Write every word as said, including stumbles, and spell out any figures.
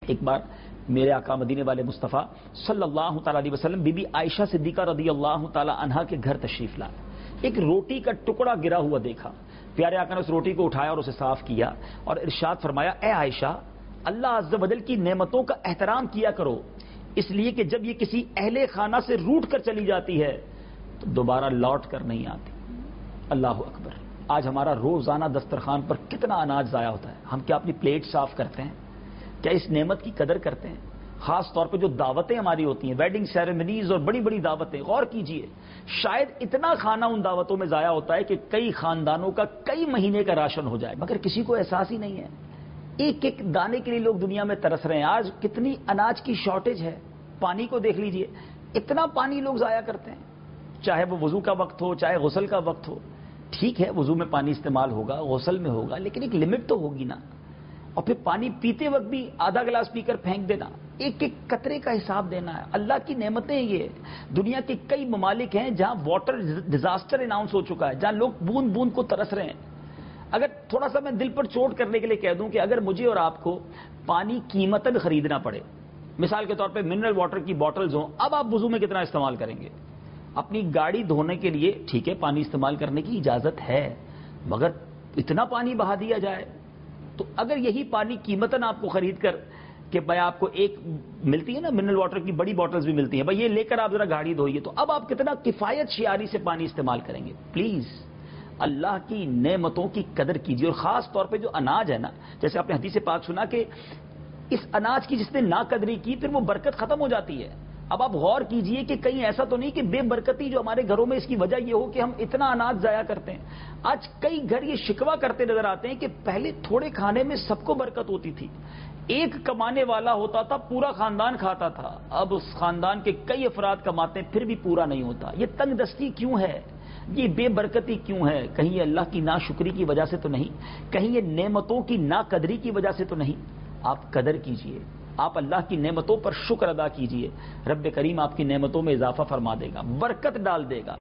ایک بار میرے آقا مدینے والے مصطفیٰ صلی اللہ تعالیٰ علیہ وسلم بی بی عائشہ صدیقہ رضی اللہ تعالیٰ عنہا کے گھر تشریف لائے. ایک روٹی کا ٹکڑا گرا ہوا دیکھا. پیارے آقا نے اس روٹی کو اٹھایا اور اسے صاف کیا اور ارشاد فرمایا اے عائشہ اللہ عز و جل کی نعمتوں کا احترام کیا کرو, اس لیے کہ جب یہ کسی اہل خانہ سے روٹ کر چلی جاتی ہے تو دوبارہ لوٹ کر نہیں آتی. اللہ اکبر. آج ہمارا روزانہ دسترخوان پر کتنا اناج ضائع ہوتا ہے. ہم کیا اپنی پلیٹ صاف کرتے ہیں؟ کیا اس نعمت کی قدر کرتے ہیں؟ خاص طور پہ جو دعوتیں ہماری ہوتی ہیں, ویڈنگ سیریمنیز اور بڑی بڑی دعوتیں, غور کیجئے شاید اتنا کھانا ان دعوتوں میں ضائع ہوتا ہے کہ کئی خاندانوں کا کئی مہینے کا راشن ہو جائے, مگر کسی کو احساس ہی نہیں ہے. ایک ایک دانے کے لیے لوگ دنیا میں ترس رہے ہیں. آج کتنی اناج کی شارٹیج ہے. پانی کو دیکھ لیجئے, اتنا پانی لوگ ضائع کرتے ہیں, چاہے وہ وضو کا وقت ہو چاہے غسل کا وقت ہو. ٹھیک ہے وضو میں پانی استعمال ہوگا, غسل میں ہوگا, لیکن ایک لمٹ تو ہوگی نا. اور پھر پانی پیتے وقت بھی آدھا گلاس پی کر پھینک دینا, ایک ایک قطرے کا حساب دینا ہے. اللہ کی نعمتیں یہ. دنیا کے کئی ممالک ہیں جہاں واٹر ڈیزاسٹر اناؤنس ہو چکا ہے, جہاں لوگ بوند بوند کو ترس رہے ہیں. اگر تھوڑا سا میں دل پر چوٹ کرنے کے لیے کہہ دوں کہ اگر مجھے اور آپ کو پانی قیمتاً خریدنا پڑے, مثال کے طور پہ منرل واٹر کی بوٹلز ہوں, اب آپ وضو میں کتنا استعمال کریں گے؟ اپنی گاڑی دھونے کے لیے ٹھیک ہے پانی استعمال کرنے کی اجازت ہے, مگر اتنا پانی بہا دیا جائے تو اگر یہی پانی قیمتاً آپ کو خرید کر کہ بھائی آپ کو ایک ملتی ہے نا منرل واٹر کی بڑی بوٹلز بھی ملتی ہیں, بھائی یہ لے کر آپ ذرا گاڑی دھوئیے, تو اب آپ کتنا کفایت شعاری سے پانی استعمال کریں گے؟ پلیز اللہ کی نعمتوں کی قدر کیجیے. اور خاص طور پہ جو اناج ہے نا, جیسے آپ نے حدیث پاک سنا کہ اس اناج کی جس نے ناقدری کی پھر وہ برکت ختم ہو جاتی ہے. اب آپ غور کیجئے کہ کہیں ایسا تو نہیں کہ بے برکتی جو ہمارے گھروں میں اس کی وجہ یہ ہو کہ ہم اتنا اناج ضائع کرتے ہیں. آج کئی گھر یہ شکوہ کرتے نظر آتے ہیں کہ پہلے تھوڑے کھانے میں سب کو برکت ہوتی تھی, ایک کمانے والا ہوتا تھا پورا خاندان کھاتا تھا, اب اس خاندان کے کئی افراد کماتے ہیں پھر بھی پورا نہیں ہوتا. یہ تنگ دستی کیوں ہے؟ یہ بے برکتی کیوں ہے؟ کہیں یہ اللہ کی ناشکری کی وجہ سے تو نہیں, کہیں یہ نعمتوں کی ناقدری کی وجہ سے تو نہیں؟ آپ قدر کیجئے, آپ اللہ کی نعمتوں پر شکر ادا کیجئے, رب کریم آپ کی نعمتوں میں اضافہ فرما دے گا, برکت ڈال دے گا.